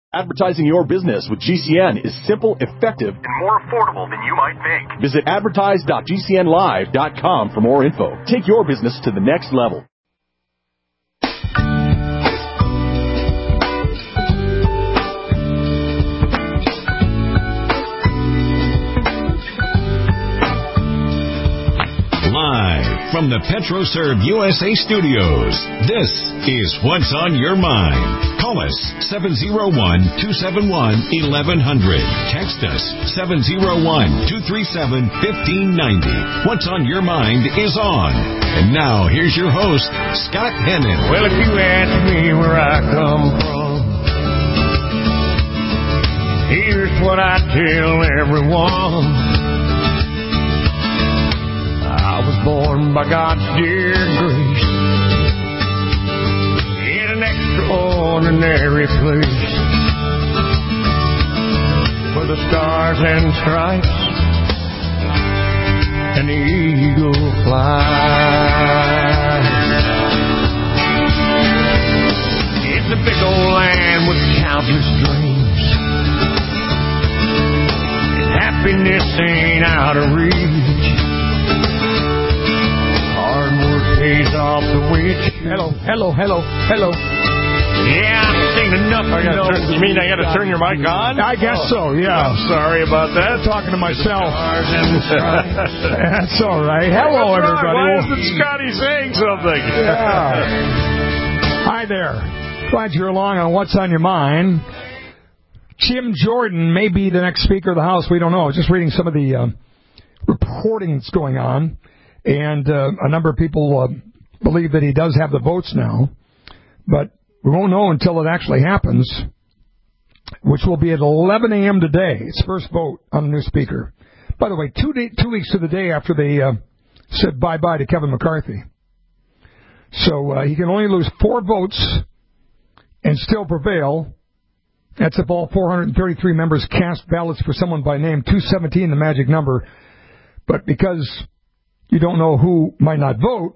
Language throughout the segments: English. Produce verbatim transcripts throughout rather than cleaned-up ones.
Advertising your business with G C N is simple, effective, and more affordable than you might think. Visit advertise dot g c n live dot com for more info. Take your business to the next level. Live from the PetroServe U S A studios, this is What's on Your Mind. Call us seven oh one, two seven one, eleven hundred. Text us seven oh one, two three seven, one five nine oh. What's on Your Mind is on. And now, here's your host, Scott Hennon. Well, if you ask me where I come from, here's what I tell everyone. I was born by God's dear grace in an extraordinary place where the stars and stripes and the eagle fly. It's a big old land with countless dreams, and happiness ain't out of reach. Pays off the witch. Hello, hello, hello, hello. Yeah, I've seen enough. I gotta turn, you mean I got to turn your mic on? I guess so, yeah. I'm sorry about that. I'm talking to myself. That's all right. Hello, What's everybody. Why isn't Scotty saying something? Yeah. Hi there. Glad you're along on What's on Your Mind. Jim Jordan may be the next Speaker of the House. We don't know. Just reading some of the uh, reporting that's going on. And uh, a number of people uh, believe that he does have the votes now. But we won't know until it actually happens, which will be at eleven a.m. today. It's first vote on the new Speaker. By the way, two, day, two weeks to the day after they uh, said bye-bye to Kevin McCarthy. So uh, he can only lose four votes and still prevail. That's if all four hundred thirty-three members cast ballots for someone by name. two seventeen, the magic number. But because you don't know who might not vote,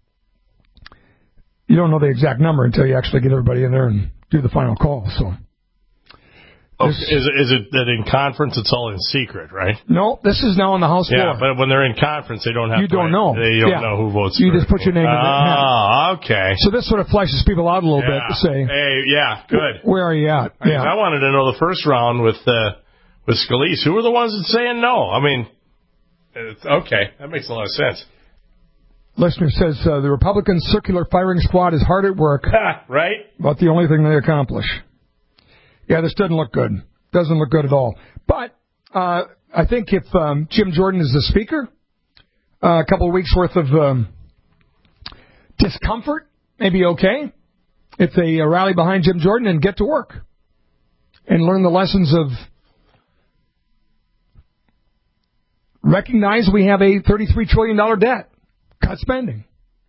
you don't know the exact number until you actually get everybody in there and do the final call. So, okay. is, is it that in conference it's all in secret, right? No, this is now on the House yeah, floor. Yeah, but when they're in conference, they don't have you to. You don't know. They don't yeah. know who votes. You just put your name in there. Oh, okay. So this sort of fleshes people out a little yeah. bit to say, hey, yeah, good. Where are you at? I, yeah. I wanted to know the first round with uh, with Scalise. Who were the ones that saying no? I mean, it's, okay, that makes a lot of sense. Listener says uh, the Republican circular firing squad is hard at work. Right? But the only thing they accomplish. Yeah, this doesn't look good. Doesn't look good at all. But uh, I think if um, Jim Jordan is the Speaker, uh, a couple of weeks' worth of um, discomfort may be okay. If they uh, rally behind Jim Jordan and get to work and learn the lessons of recognize we have a thirty-three trillion dollars debt. Cut spending.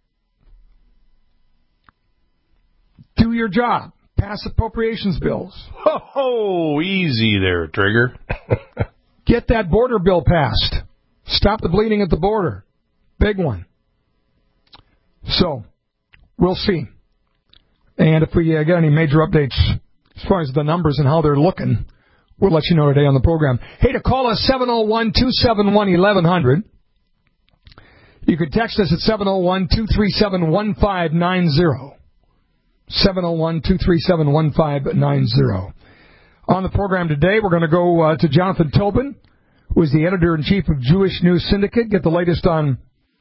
Do your job. Pass appropriations bills. Oh, easy there, Trigger. Get that border bill passed. Stop the bleeding at the border. Big one. So, we'll see. And if we uh, get any major updates as far as the numbers and how they're looking, we'll let you know today on the program. Hey, to call us, seven oh one, two seven one, eleven hundred. You could text us at seven oh one, two three seven, one five nine oh. seven oh one, two three seven, one five nine oh. On the program today, we're going to go uh, to Jonathan Tobin, who is the editor-in-chief of Jewish News Syndicate, get the latest on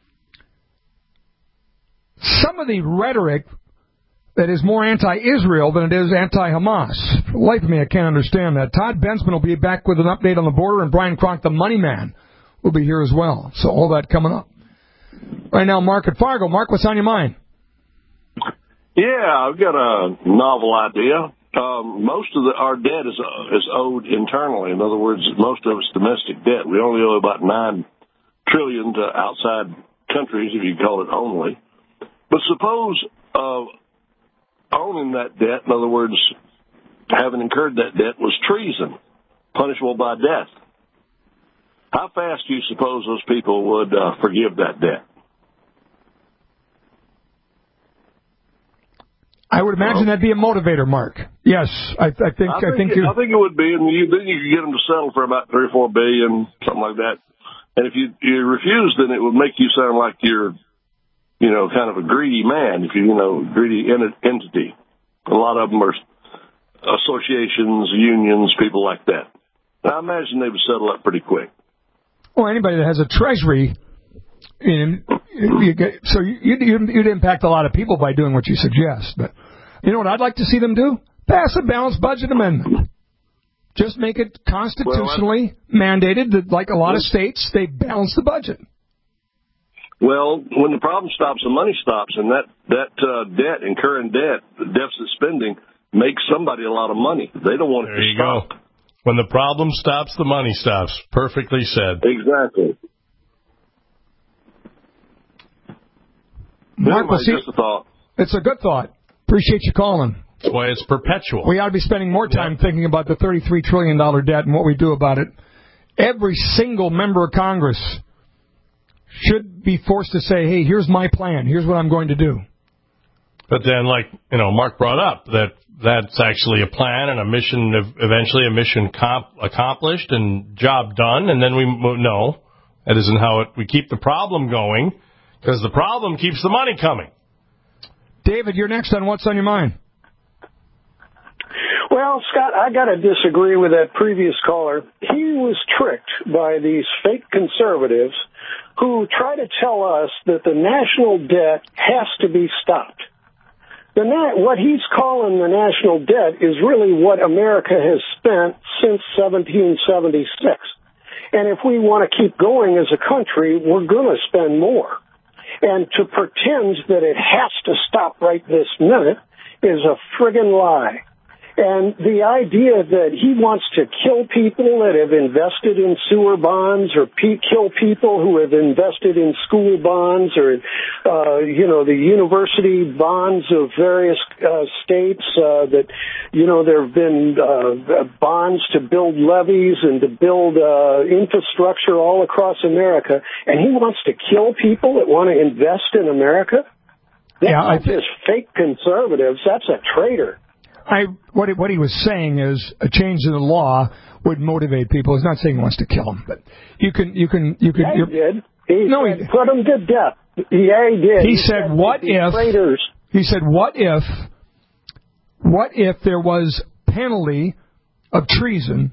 some of the rhetoric that is more anti-Israel than it is anti-Hamas. For the life of me, I can't understand that. Todd Bensman will be back with an update on the border, and Brian Kronk, the money man, will be here as well. So all that coming up. Right now, Mark at Fargo. Mark, what's on your mind? Yeah, I've got a novel idea. Um, most of the, our debt is uh, is owed internally. In other words, most of it's domestic debt. We only owe about nine trillion to outside countries, if you call it only. But suppose uh, owning that debt, in other words, having incurred that debt, was treason, punishable by death. How fast do you suppose those people would uh, forgive that debt? I would imagine that'd be a motivator, Mark. Yes, I, I think I think, I think, it, you. I think it would be, and you, then you could get them to settle for about three or four billion, something like that. And if you you refuse, then it would make you sound like you're, you know, kind of a greedy man. If you you know greedy entity. A lot of them are associations, unions, people like that. I imagine they would settle up pretty quick. Well, anybody that has a treasury, in, you get, so you, you'd, you'd impact a lot of people by doing what you suggest. But you know what I'd like to see them do? Pass a balanced budget amendment. Just make it constitutionally well, mandated that, like a lot of states, they balance the budget. Well, when the problem stops, the money stops, and that that uh, debt, incurring debt, deficit spending, makes somebody a lot of money. They don't want it there to you stop. Go. When the problem stops, the money stops. Perfectly said. Exactly. Mark, anyway, see, just a thought. It's a good thought. Appreciate you calling. That's why it's perpetual. We ought to be spending more time yep. thinking about the thirty-three trillion dollars debt and what we do about it. Every single member of Congress should be forced to say, hey, here's my plan. Here's what I'm going to do. But then, like, you know, Mark brought up, that that's actually a plan and a mission, eventually a mission comp- accomplished and job done. And then we move, no, that isn't how it, we keep the problem going, because the problem keeps the money coming. David, you're next on What's on Your Mind. Well, Scott, I got to disagree with that previous caller. He was tricked by these fake conservatives who try to tell us that the national debt has to be stopped. The na- what he's calling the national debt is really what America has spent since seventeen seventy-six. And if we want to keep going as a country, we're going to spend more. And to pretend that it has to stop right this minute is a friggin' lie. And the idea that he wants to kill people that have invested in sewer bonds or pe- kill people who have invested in school bonds or, uh, you know, the university bonds of various uh, states, uh, that, you know, there have been uh, bonds to build levees and to build uh, infrastructure all across America. And he wants to kill people that want to invest in America? That's yeah, I not just fake conservatives. That's a traitor. I what he, what he was saying is a change in the law would motivate people. He's not saying he wants to kill them, but you can you can you can. Yeah, he did. He no, said, he put them to death. Yeah, he did. He, he said, said, "What if?" Traitors. He said, "What if? What if there was penalty of treason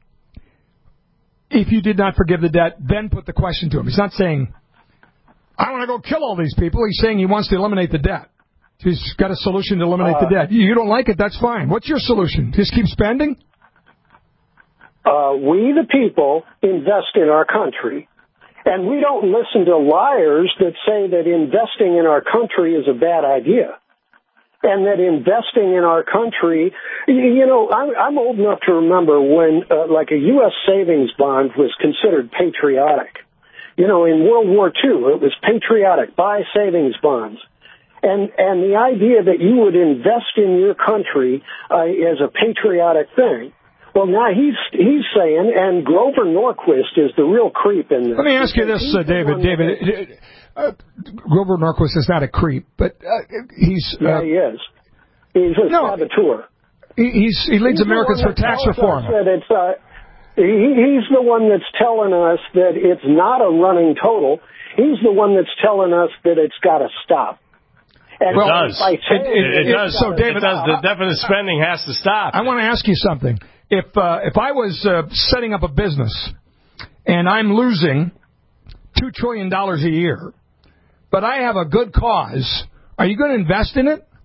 if you did not forgive the debt?" Then put the question to him. He's not saying, "I want to go kill all these people." He's saying he wants to eliminate the debt. He's got a solution to eliminate uh, the debt. You don't like it, that's fine. What's your solution? Just keep spending? Uh, we, the people, invest in our country. And we don't listen to liars that say that investing in our country is a bad idea. And that investing in our country, you know, I'm, I'm old enough to remember when, uh, like, a U S savings bond was considered patriotic. You know, in World War Two, it was patriotic. Buy savings bonds. And and the idea that you would invest in your country uh, as a patriotic thing. Well, now he's he's saying, and Grover Norquist is the real creep in this. Let me ask you this, uh, David. David, uh, Grover Norquist is not a creep, but uh, he's uh, yeah, he is. He's a no, saboteur. He, he's he leads he's Americans for tax reform. That it's, uh, he, he's the one that's telling us that it's not a running total. He's the one that's telling us that it's got to stop. And well, it does. It, it, it, it does. So, David, it does. The definite spending has to stop. I want to ask you something. If uh, if I was uh, setting up a business and I'm losing two trillion dollars a year, but I have a good cause, are you going to invest in it?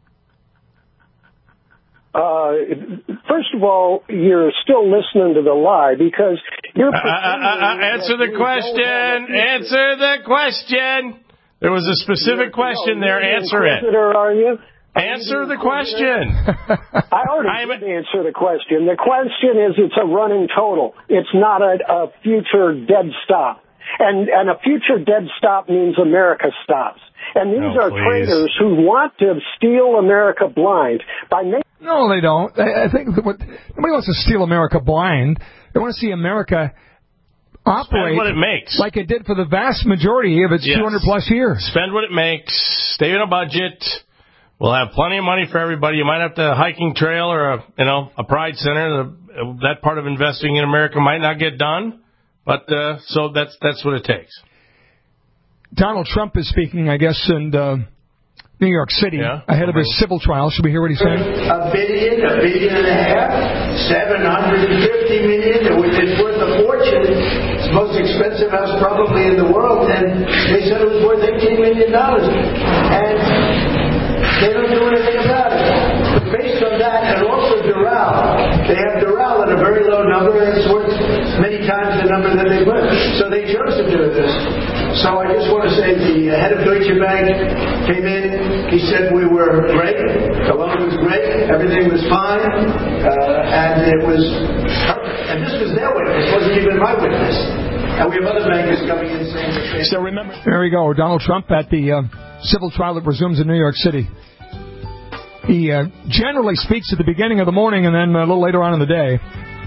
Uh, first of all, you're still listening to the lie because you're. Uh, uh, uh, answer the question. Answer the question. There was a specific question there. Answer it. Are you? Answer the question. I already did answer the question. The question is, it's a running total. It's not a, a future dead stop. And and a future dead stop means America stops. And these oh, are please. traitors who want to steal America blind by making. No, they don't. I, I think that what, nobody wants to steal America blind. They want to see America operate Spend what it makes, like it did for the vast majority of its yes. two hundred plus years. Spend what it makes. Stay in a budget. We'll have plenty of money for everybody. You might have to a hiking trail or a, you know, a pride center. The, that part of investing in America might not get done, but uh, so that's that's what it takes. Donald Trump is speaking, I guess, in uh, New York City yeah. ahead of his civil trial. Should we hear what he's saying? A billion, a billion and a half, seven hundred fifty million, which is worth a fortune. It's the most expensive house probably in the world, and they said it was worth eighteen million dollars. And they don't do anything about it. But based on that, and also Doral, they have Doral at a very low number, and it's worth many times the number that they put. So they chose to do this. So I just want to say the head of Deutsche Bank came in. He said we were great. The loan was great. Everything was fine. Uh, and it was perfect. And this was their witness. It wasn't even my witness. And we have other bankers coming in saying the same. So remember, there we go. Donald Trump at the uh, civil trial that resumes in New York City. He uh, generally speaks at the beginning of the morning and then a little later on in the day.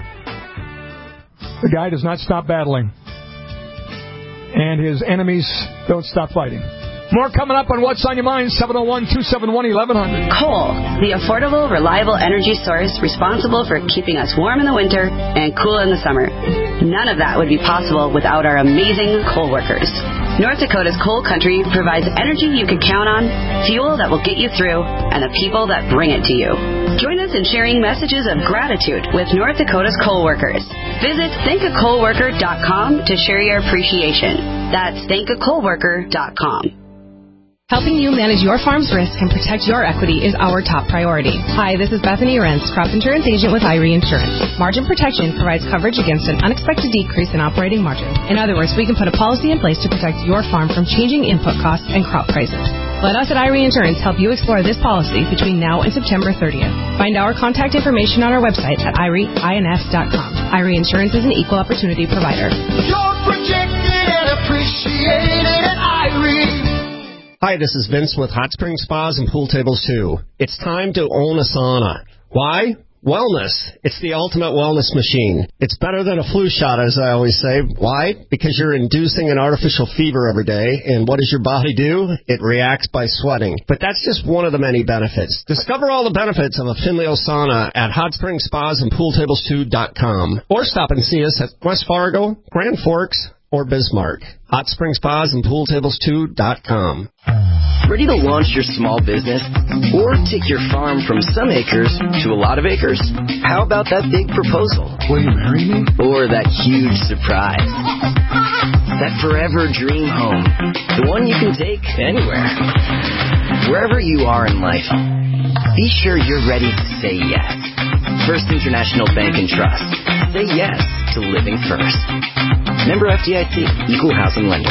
The guy does not stop battling. And his enemies don't stop fighting. More coming up on What's on Your Mind, seven oh one, two seven one, eleven hundred. Coal, the affordable, reliable energy source responsible for keeping us warm in the winter and cool in the summer. None of that would be possible without our amazing coal workers. North Dakota's coal country provides energy you can count on, fuel that will get you through, and the people that bring it to you. Join us in sharing messages of gratitude with North Dakota's coal workers. Visit thank a coal worker dot com to share your appreciation. That's thank a coal worker dot com. Helping you manage your farm's risk and protect your equity is our top priority. Hi, this is Bethany Rentz, crop insurance agent with Irie Insurance. Margin protection provides coverage against an unexpected decrease in operating margin. In other words, we can put a policy in place to protect your farm from changing input costs and crop prices. Let us at Irie Insurance help you explore this policy between now and September thirtieth. Find our contact information on our website at irie ins dot com. Irie Insurance is an equal opportunity provider. You're protected and appreciated at Irie. Hi, this is Vince with Hot Spring Spas and Pool Tables two. It's time to own a sauna. Why? Wellness. It's the ultimate wellness machine. It's better than a flu shot, as I always say. Why? Because you're inducing an artificial fever every day, and what does your body do? It reacts by sweating. But that's just one of the many benefits. Discover all the benefits of a Finleo sauna at hot spring spas and pool tables two dot com. Or stop and see us at West Fargo, Grand Forks, or Bismarck. hot spring spas and pool tables two dot com. Ready to launch your small business? Or take your farm from some acres to a lot of acres? How about that big proposal? Will you marry me? Or that huge surprise? That forever dream home. The one you can take anywhere. Wherever you are in life, be sure you're ready to say yes. First International Bank and Trust. Say yes to living first. Member F D I C, Equal Housing Lender.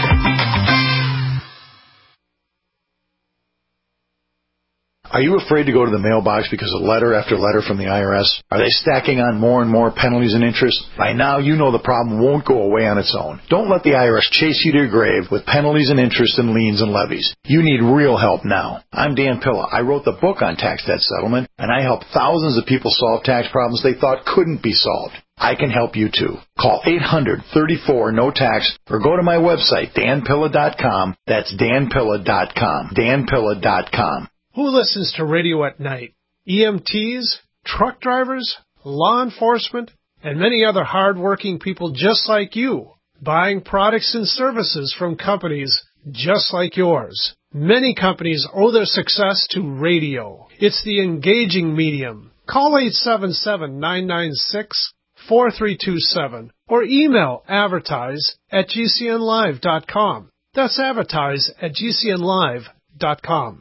Are you afraid to go to the mailbox because of letter after letter from the I R S? Are they stacking on more and more penalties and interest? By now, you know the problem won't go away on its own. Don't let the I R S chase you to your grave with penalties and interest and liens and levies. You need real help now. I'm Dan Pilla. I wrote the book on tax debt settlement, and I help thousands of people solve tax problems they thought couldn't be solved. I can help you too. Call eight hundred, thirty-four, no tax or go to my website, dan pilla dot com. That's dan pilla dot com. dan pilla dot com. Who listens to radio at night? E M Ts, truck drivers, law enforcement, and many other hard-working people just like you, buying products and services from companies just like yours. Many companies owe their success to radio. It's the engaging medium. Call eight seven seven, nine nine six, four three two seven or email advertise at g c n live dot com. That's advertise at g c n live dot com.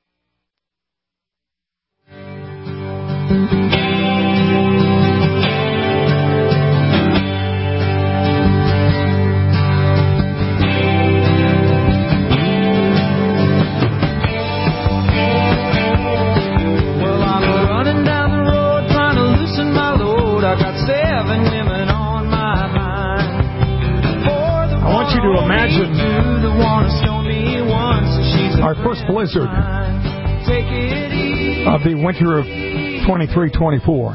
To imagine our first blizzard of the winter of twenty-three twenty-four,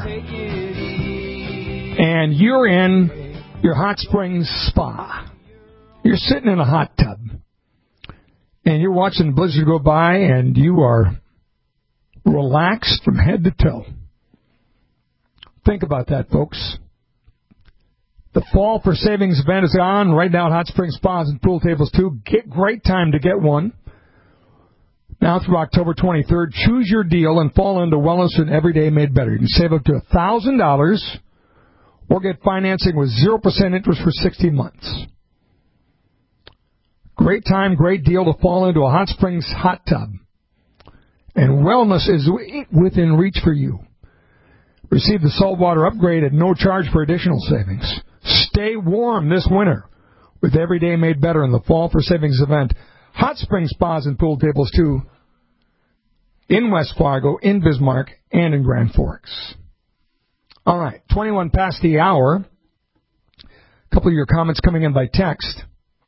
and you're in your hot springs spa. You're sitting in a hot tub, and you're watching the blizzard go by, and you are relaxed from head to toe. Think about that, folks. The Fall for Savings event is on right now at Hot Springs Spas and Pool Tables, too. Get, great time to get one. Now through October twenty-third, choose your deal and fall into wellness and every day made better. You can save up to one thousand dollars or get financing with zero percent interest for sixty months. Great time, great deal to fall into a Hot Springs hot tub. And wellness is within reach for you. Receive the saltwater upgrade at no charge for additional savings. Stay warm this winter with every day made better in the Fall for Savings event. Hot Springs Spas and Pool Tables, too, in West Fargo, in Bismarck, and in Grand Forks. All right, twenty-one past the hour. A couple of your comments coming in by text.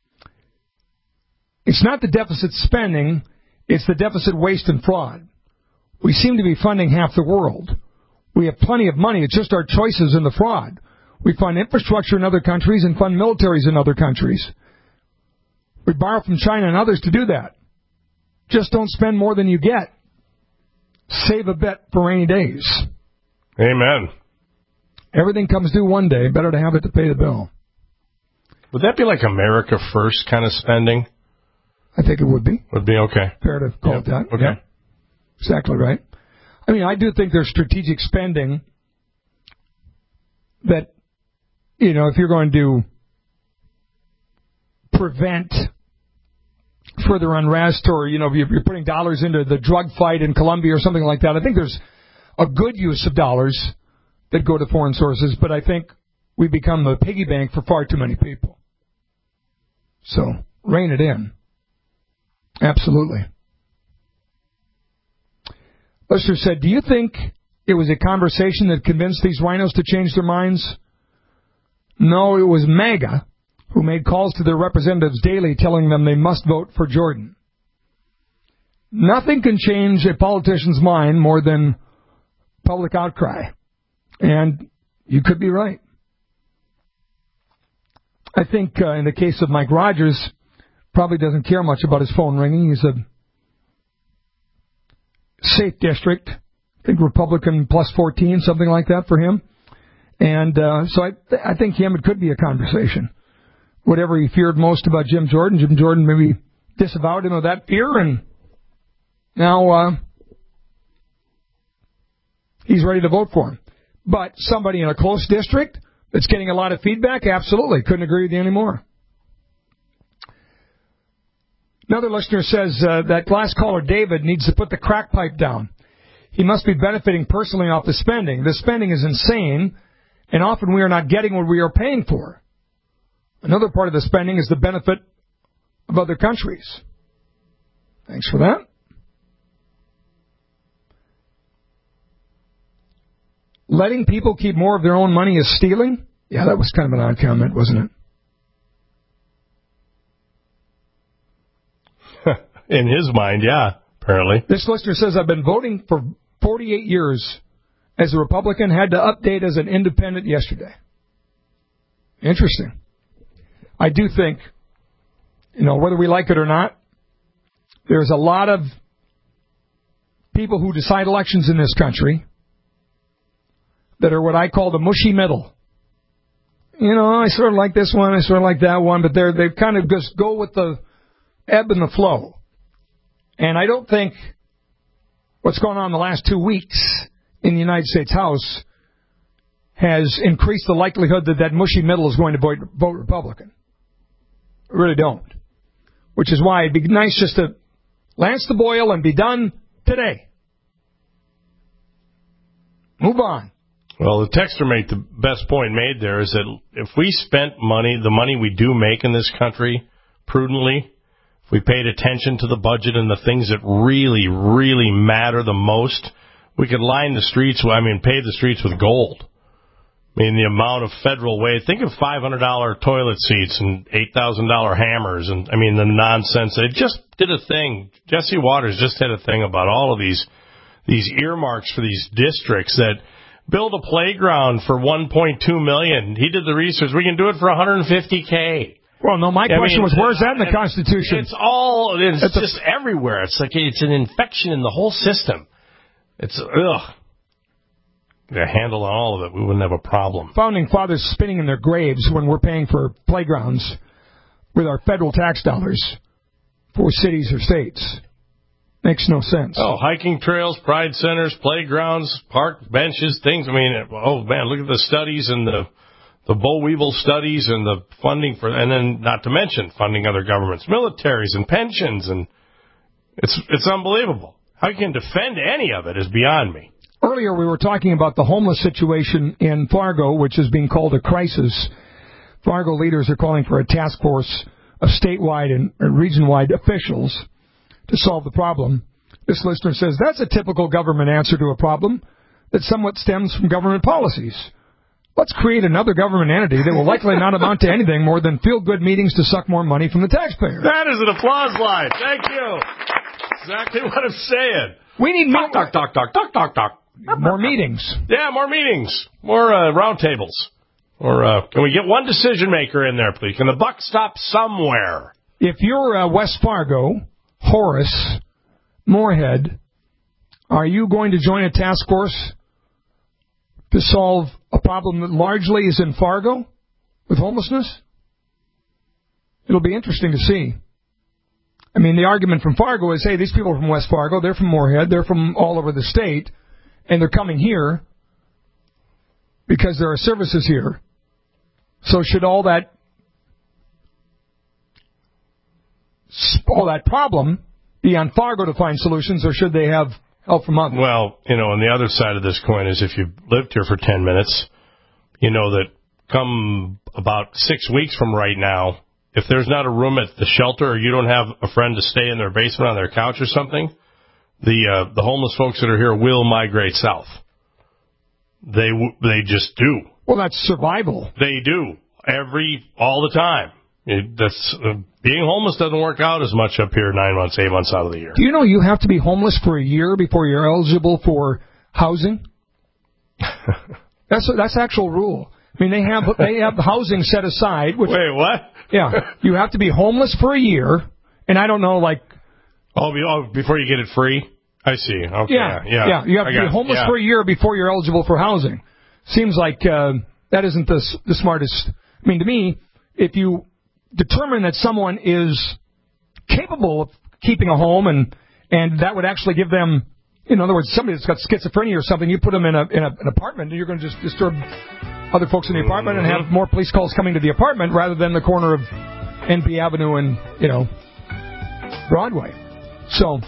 It's not the deficit spending, it's the deficit waste and fraud. We seem to be funding half the world. We have plenty of money, it's just our choices in the fraud. We fund infrastructure in other countries and fund militaries in other countries. We borrow from China and others to do that. Just don't spend more than you get. Save a bit for rainy days. Amen. Everything comes due one day. Better to have it to pay the bill. Would that be like America First kind of spending? I think it would be. Would be, okay. Fair to call yep. it that. Okay. Yeah. Exactly right. I mean, I do think there's strategic spending that, you know, if you're going to prevent further unrest or, you know, if you're putting dollars into the drug fight in Colombia or something like that, I think there's a good use of dollars that go to foreign sources, but I think we become the piggy bank for far too many people. So, rein it in. Absolutely. Lester said, do you think it was a conversation that convinced these rhinos to change their minds? No, it was MAGA who made calls to their representatives daily telling them they must vote for Jordan. Nothing can change a politician's mind more than public outcry. And you could be right. I think uh, in the case of Mike Rogers, probably doesn't care much about his phone ringing. He's a safe district. I think Republican plus fourteen, something like that for him. And uh, so I, th- I think him, it could be a conversation. Whatever he feared most about Jim Jordan, Jim Jordan maybe disavowed him of that fear, and now uh, he's ready to vote for him. But somebody in a close district that's getting a lot of feedback, absolutely. Couldn't agree with you anymore. Another listener says uh, that glass caller David needs to put the crack pipe down. He must be benefiting personally off the spending. The spending is insane, and often we are not getting what we are paying for. Another part of the spending is the benefit of other countries. Thanks for that. Letting people keep more of their own money is stealing? Yeah, that was kind of an odd comment, wasn't it? In his mind, yeah, apparently. This listener says, I've been voting for forty-eight years as a Republican, had to update as an independent yesterday. Interesting. I do think, you know, whether we like it or not, there's a lot of people who decide elections in this country that are what I call the mushy middle. You know, I sort of like this one, I sort of like that one, but they're, they kind of just go with the ebb and the flow. And I don't think what's going on the last two weeks in the United States House has increased the likelihood that that mushy middle is going to vote, vote Republican. I really don't. Which is why it'd be nice just to lance the boil and be done today. Move on. Well, the texter made the best point made there is that if we spent money, the money we do make in this country, prudently, if we paid attention to the budget and the things that really, really matter the most, we could line the streets, I mean, pave the streets with gold. I mean, the amount of federal waste. Think of five hundred dollars toilet seats and eight thousand dollars hammers and, I mean, the nonsense. They just did a thing. Jesse Waters just did a thing about all of these, these earmarks for these districts that build a playground for one point two million dollars. He did the research. We can do it for one hundred fifty thousand dollars. Well, no, my I question mean, was, where's that in the Constitution? It's all, it's, it's just a, everywhere. It's like it's an infection in the whole system. It's, ugh. The handle on all of it, we wouldn't have a problem. Founding fathers spinning in their graves when we're paying for playgrounds with our federal tax dollars for cities or states. Makes no sense. Oh, hiking trails, pride centers, playgrounds, park benches, things. I mean, oh, man, look at the studies and the the Bo Weevil studies and the funding for, and then not to mention funding other governments, militaries and pensions. And it's it's unbelievable. How you can defend any of it is beyond me. Earlier, we were talking about the homeless situation in Fargo, which is being called a crisis. Fargo leaders are calling for a task force of statewide and region-wide officials to solve the problem. This listener says, that's a typical government answer to a problem that somewhat stems from government policies. Let's create another government entity that will likely not amount to anything more than feel-good meetings to suck more money from the taxpayer. That is an applause line. Thank you. Exactly what I'm saying. We need talk, talk, talk, talk, talk, talk, talk. More meetings. Yeah, more meetings. More uh, round tables. Or uh, can we get one decision maker in there, please? Can the buck stop somewhere? If you're uh, West Fargo, Horace, Moorhead, are you going to join a task force to solve a problem that largely is in Fargo with homelessness? It'll be interesting to see. I mean, the argument from Fargo is, hey, these people are from West Fargo, they're from Moorhead, they're from all over the state, and they're coming here because there are services here. So should all that all that problem be on Fargo to find solutions, or should they have help from others? Well, you know, and the other side of this coin is if you've lived here for ten minutes, you know that come about six weeks from right now, if there's not a room at the shelter or you don't have a friend to stay in their basement on their couch or something, the uh, the homeless folks that are here will migrate south. They they just do. Well, that's survival. They do. Every, all the time. It, that's, uh, being homeless doesn't work out as much up here nine months, eight months out of the year. Do you know you have to be homeless for a year before you're eligible for housing? that's that's actual rule. I mean, they have they have housing set aside. Which, Wait, what? Yeah, you have to be homeless for a year, and I don't know, like... Oh, be, oh before you get it free? I see. Okay. Yeah, yeah. yeah. You have to be homeless yeah. for a year before you're eligible for housing. Seems like uh, that isn't the the smartest. I mean, to me, if you determine that someone is capable of keeping a home, and and that would actually give them, in other words, somebody that's got schizophrenia or something, you put them in a in a, an apartment, and you're going to just disturb other folks in the apartment and have more police calls coming to the apartment rather than the corner of N P Avenue and, you know, Broadway. So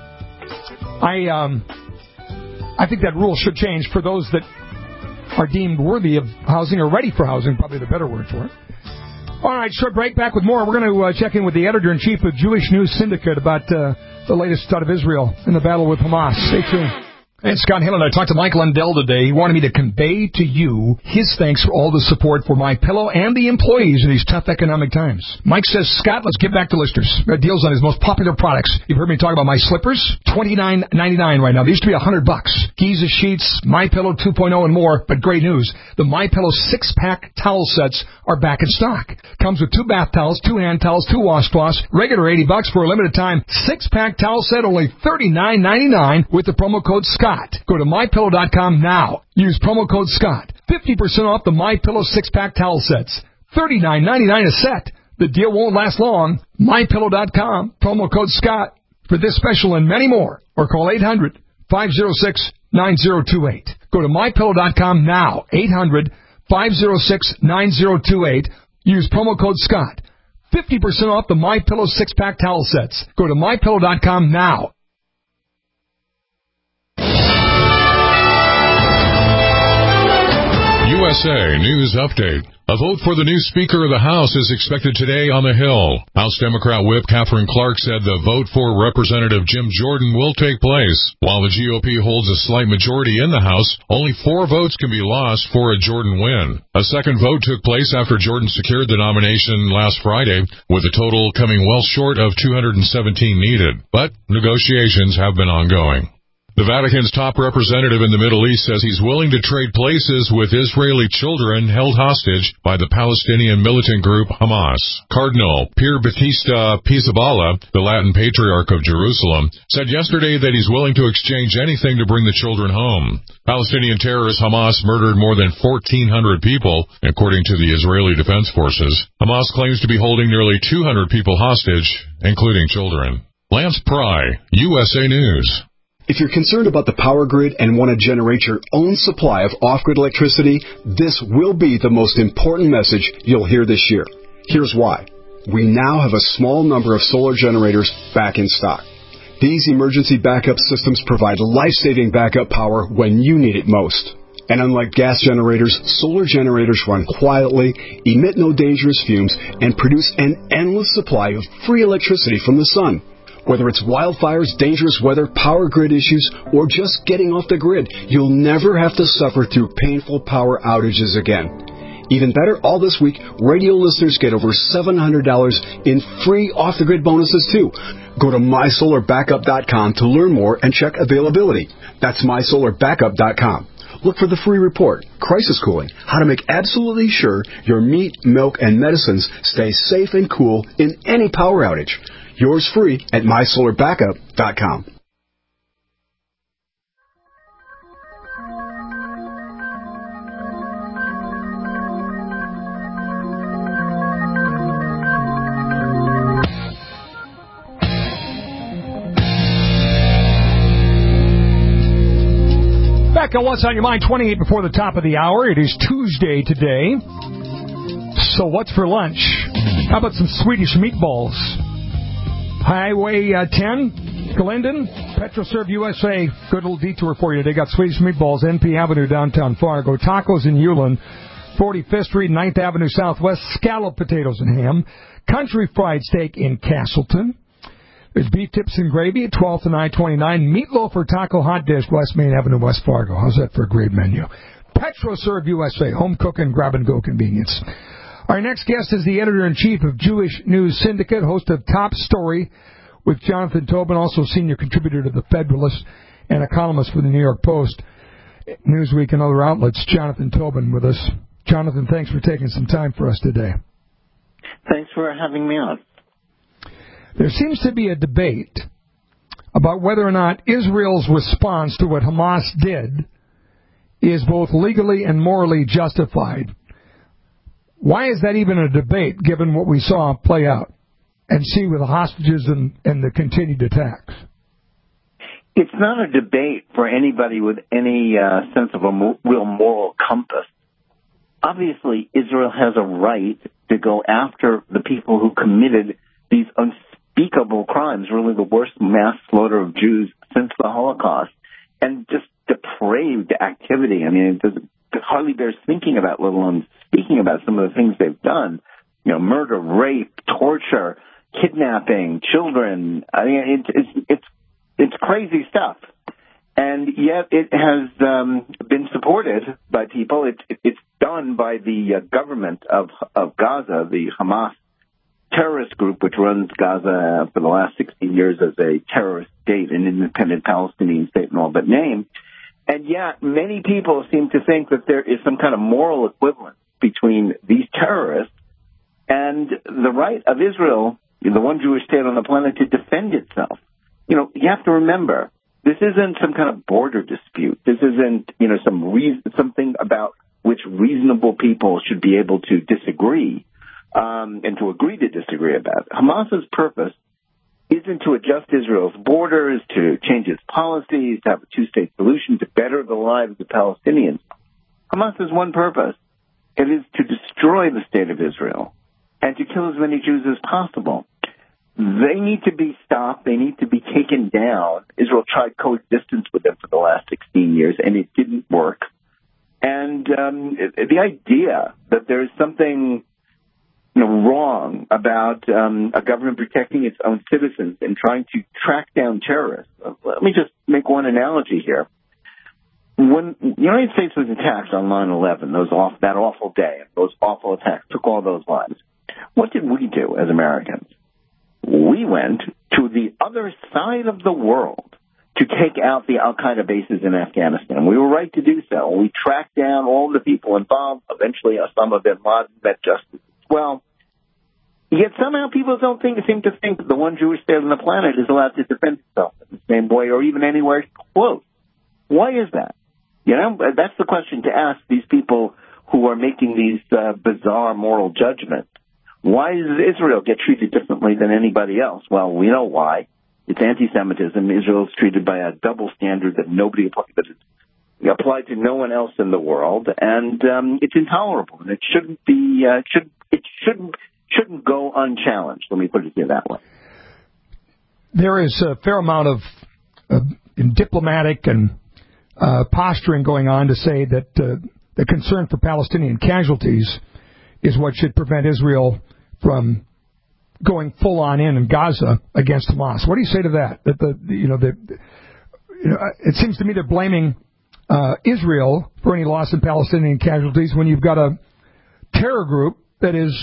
I um I think that rule should change for those that are deemed worthy of housing or ready for housing, probably the better word for it. All right, short break. Back with more. We're going to uh, check in with the editor-in-chief of Jewish News Syndicate about uh, the latest out of Israel in the battle with Hamas. Stay tuned. Hey, Scott Hill and I talked to Mike Lundell today. He wanted me to convey to you his thanks for all the support for MyPillow and the employees in these tough economic times. Mike says, Scott, let's get back to listeners. Got deals on his most popular products. You've heard me talk about my slippers, twenty-nine ninety-nine right now. They used to be one hundred bucks. Giza sheets, MyPillow two point oh and more. But great news, the MyPillow six-pack towel sets are back in stock. Comes with two bath towels, two hand towels, two washcloths. Regular eighty bucks for a limited time. Six-pack towel set only thirty-nine ninety-nine with the promo code Scott. Go to my pillow dot com now. Use promo code Scott. fifty percent off the MyPillow six-pack towel sets. thirty-nine ninety-nine a set. The deal won't last long. my pillow dot com. Promo code Scott for this special and many more. Or call eight hundred five oh six nine oh two eight. Go to my pillow dot com now. eight hundred five oh six nine oh two eight. Use promo code Scott. fifty percent off the MyPillow six-pack towel sets. Go to my pillow dot com now. U S A News Update. A vote for the new Speaker of the House is expected today on the Hill. House Democrat Whip Catherine Clark said the vote for Representative Jim Jordan will take place. While the G O P holds a slight majority in the House, only four votes can be lost for a Jordan win. A second vote took place after Jordan secured the nomination last Friday, with a total coming well short of two hundred seventeen needed. But negotiations have been ongoing. The Vatican's top representative in the Middle East says he's willing to trade places with Israeli children held hostage by the Palestinian militant group Hamas. Cardinal Pier Battista Pizzaballa, the Latin Patriarch of Jerusalem, said yesterday that he's willing to exchange anything to bring the children home. Palestinian terrorist Hamas murdered more than fourteen hundred people, according to the Israeli Defense Forces. Hamas claims to be holding nearly two hundred people hostage, including children. Lance Pry, U S A News. If you're concerned about the power grid and want to generate your own supply of off-grid electricity, this will be the most important message you'll hear this year. Here's why. We now have a small number of solar generators back in stock. These emergency backup systems provide life-saving backup power when you need it most. And unlike gas generators, solar generators run quietly, emit no dangerous fumes, and produce an endless supply of free electricity from the sun. Whether it's wildfires, dangerous weather, power grid issues, or just getting off the grid, you'll never have to suffer through painful power outages again. Even better, all this week, radio listeners get over seven hundred dollars in free off-the-grid bonuses, too. Go to my solar backup dot com to learn more and check availability. That's my solar backup dot com. Look for the free report, Crisis Cooling, how to make absolutely sure your meat, milk, and medicines stay safe and cool in any power outage. Yours free at my solar backup dot com. Back on What's on Your Mind, twenty-eight before the top of the hour. It is Tuesday today. So what's for lunch? How about some Swedish meatballs? Highway uh, ten, Glendon, PetroServe U S A. Good little detour for you. They got Swedish meatballs, N P Avenue, downtown Fargo. Tacos in Ulan, forty-fifth Street, ninth Avenue Southwest. Scallop potatoes and ham. Country fried steak in Castleton. There's beef tips and gravy at twelfth and I twenty-nine. Meatloaf or taco hot dish, West Main Avenue, West Fargo. How's that for a great menu? PetroServe U S A, home cooking, grab-and-go convenience. Our next guest is the editor-in-chief of Jewish News Syndicate, host of Top Story with Jonathan Tobin, also senior contributor to The Federalist and a columnist for the New York Post, Newsweek, and other outlets. Jonathan Tobin with us. Jonathan, thanks for taking some time for us today. Thanks for having me on. There seems to be a debate about whether or not Israel's response to what Hamas did is both legally and morally justified. Why is that even a debate, given what we saw play out and see with the hostages and, and the continued attacks? It's not a debate for anybody with any uh, sense of a mo- real moral compass. Obviously, Israel has a right to go after the people who committed these unspeakable crimes, really the worst mass slaughter of Jews since the Holocaust, and just depraved activity. I mean, it doesn't it hardly bears thinking about, let alone speaking about some of the things they've done. You know, murder, rape, torture, kidnapping, children. I mean, it, it's it's it's crazy stuff, and yet it has um, been supported by people. It, it, it's done by the uh, government of of Gaza, the Hamas terrorist group, which runs Gaza for the last sixteen years as a terrorist state, an independent Palestinian state in all but name. And yet, many people seem to think that there is some kind of moral equivalence between these terrorists and the right of Israel, the one Jewish state on the planet, to defend itself. You know, you have to remember, this isn't some kind of border dispute. This isn't, you know, some reason, something about which reasonable people should be able to disagree um, and to agree to disagree about. Hamas's purpose isn't to adjust Israel's borders, to change its policies, to have a two-state solution, to better the lives of Palestinians. Hamas has one purpose. It is to destroy the state of Israel and to kill as many Jews as possible. They need to be stopped. They need to be taken down. Israel tried coexistence with them for the last sixteen years, and it didn't work. And um, the idea that there is something you know, wrong about um, a government protecting its own citizens and trying to track down terrorists. Let me just make one analogy here. When the United States was attacked on nine eleven, those off, that awful day, those awful attacks took all those lives, what did we do as Americans? We went to the other side of the world to take out the al-Qaeda bases in Afghanistan. We were right to do so. We tracked down all the people involved. Eventually, Osama bin Laden met justice as well. Yet somehow people don't think, seem to think that the one Jewish state on the planet is allowed to defend itself in the same way or even anywhere close. Why is that? You know, that's the question to ask these people who are making these uh, bizarre moral judgments. Why does Israel get treated differently than anybody else? Well, we know why. It's anti-Semitism. Israel is treated by a double standard that nobody that is applied to no one else in the world, and um, it's intolerable. And it shouldn't be. Uh, should it shouldn't shouldn't go unchallenged. Let me put it here that way. There is a fair amount of uh, diplomatic and uh, posturing going on to say that uh, the concern for Palestinian casualties is what should prevent Israel from going full on in in Gaza against Hamas. What do you say to that? That the you know the you know it seems to me they're blaming uh, Israel for any loss in Palestinian casualties when you've got a terror group that is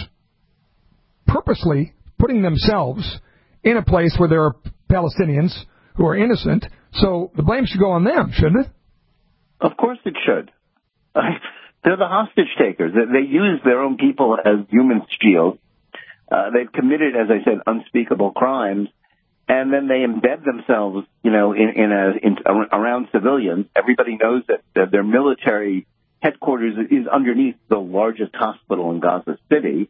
purposely putting themselves in a place where there are Palestinians who are innocent. So the blame should go on them, shouldn't it? Of course it should. They're the hostage takers. They use their own people as human shields. Uh, they've committed, as I said, unspeakable crimes, and then they embed themselves, you know, in, in a in, around civilians. Everybody knows that, that their military headquarters is underneath the largest hospital in Gaza City.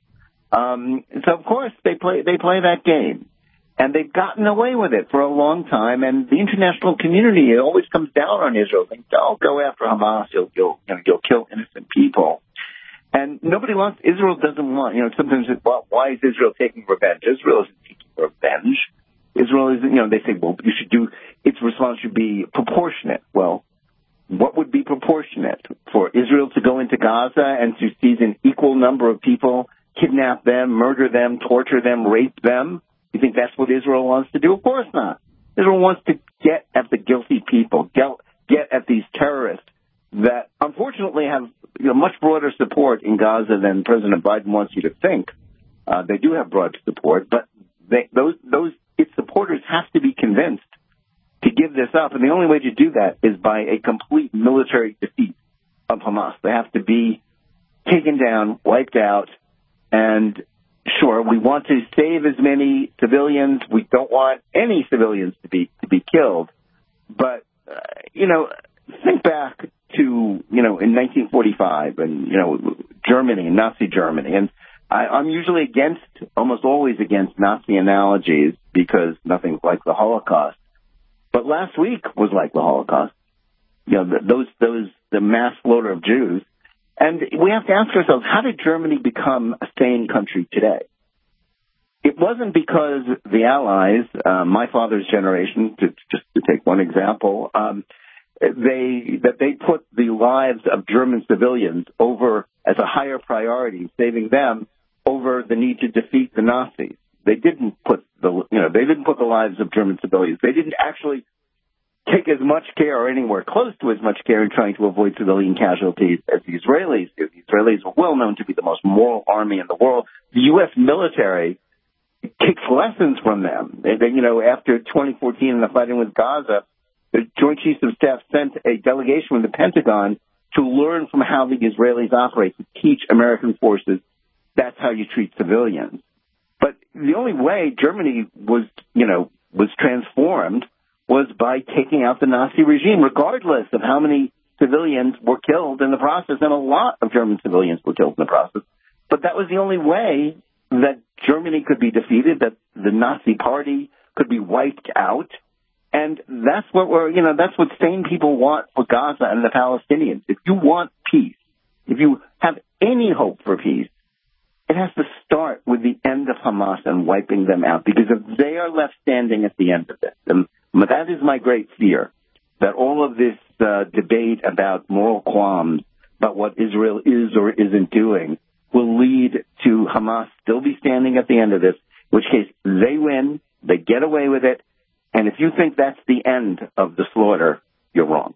Um, so of course they play they play that game, and they've gotten away with it for a long time. And the international community always comes down on Israel, saying, "Don't go after Hamas; you'll you'll you know, you'll kill innocent people." And nobody wants, Israel doesn't want, you know, sometimes, it's, well, why is Israel taking revenge? Israel isn't taking revenge. Israel is, you know, they say, well, you should do, its response should be proportionate. Well, what would be proportionate? For Israel to go into Gaza and to seize an equal number of people, kidnap them, murder them, torture them, rape them? You think that's what Israel wants to do? Of course not. Israel wants to get at the guilty people, get, get at these terrorists that unfortunately have, you know, much broader support in Gaza than President Biden wants you to think. Uh, they do have broad support, but they, those those its supporters have to be convinced to give this up, and the only way to do that is by a complete military defeat of Hamas. They have to be taken down, wiped out, and sure, we want to save as many civilians. We don't want any civilians to be to be killed, but uh, you know, think back to, you know, in nineteen forty-five and, you know, Germany, Nazi Germany. And I, I'm usually against, almost always against Nazi analogies because nothing's like the Holocaust. But last week was like the Holocaust. You know, those, those, the mass slaughter of Jews. And we have to ask ourselves, how did Germany become a sane country today? It wasn't because the Allies, uh, my father's generation, to, just to take one example, um, They that they put the lives of German civilians over as a higher priority, saving them over the need to defeat the Nazis. They didn't put the you know they didn't put the lives of German civilians. They didn't actually take as much care or anywhere close to as much care in trying to avoid civilian casualties as the Israelis do. The Israelis are well known to be the most moral army in the world. The U S military takes lessons from them. They, they, you know, after twenty fourteen and the fighting with Gaza, the Joint Chiefs of Staff sent a delegation from the Pentagon to learn from how the Israelis operate, to teach American forces that's how you treat civilians. But the only way Germany was, you know, was transformed was by taking out the Nazi regime, regardless of how many civilians were killed in the process, and a lot of German civilians were killed in the process. But that was the only way that Germany could be defeated, that the Nazi party could be wiped out. And that's what we're, you know, that's what sane people want for Gaza and the Palestinians. If you want peace, if you have any hope for peace, it has to start with the end of Hamas and wiping them out. Because if they are left standing at the end of this, and that is my great fear, that all of this uh, debate about moral qualms, about what Israel is or isn't doing, will lead to Hamas still be standing at the end of this, in which case they win, they get away with it. And if you think that's the end of the slaughter, you're wrong.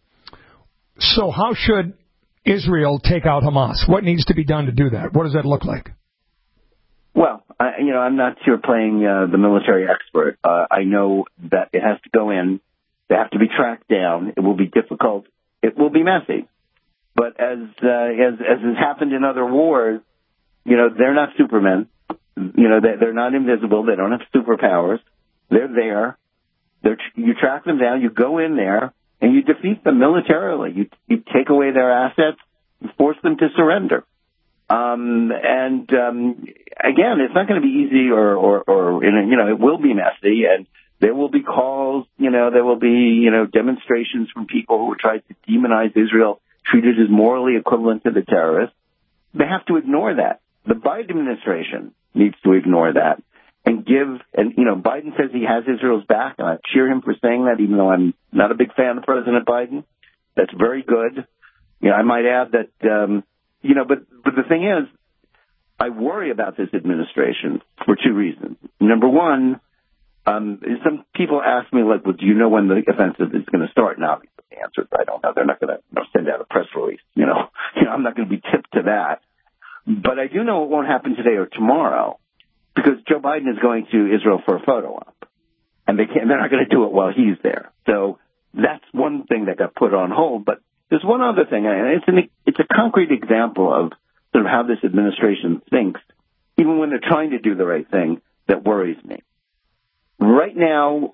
So how should Israel take out Hamas? What needs to be done to do that? What does that look like? Well, I, you know, I'm not here playing uh, the military expert. Uh, I know that it has to go in. They have to be tracked down. It will be difficult. It will be messy. But as uh, as as has happened in other wars, you know, they're not supermen. You know, they, they're not invisible. They don't have superpowers. They're there. They're, you track them down. You go in there and you defeat them militarily. You you take away their assets. You force them to surrender. Um, and um, again, it's not going to be easy, or or, or you know, you know, it will be messy, and there will be calls. You know, there will be you know demonstrations from people who try to demonize Israel, treat it as morally equivalent to the terrorists. They have to ignore that. The Biden administration needs to ignore that and give, and, you know, Biden says he has Israel's back, and I cheer him for saying that, even though I'm not a big fan of President Biden. That's very good. You know, I might add that, um, you know, but, but the thing is, I worry about this administration for two reasons. Number one, um, some people ask me, like, well, do you know when the offensive is going to start? Now, the answer is I don't know. They're not going to you know, send out a press release. You know, you know, I'm not going to be tipped to that. But I do know it won't happen today or tomorrow, because Joe Biden is going to Israel for a photo op, and they can't, they're not going to do it while he's there. So that's one thing that got put on hold. But there's one other thing, and it's an, it's a concrete example of sort of how this administration thinks, even when they're trying to do the right thing, that worries me. Right now,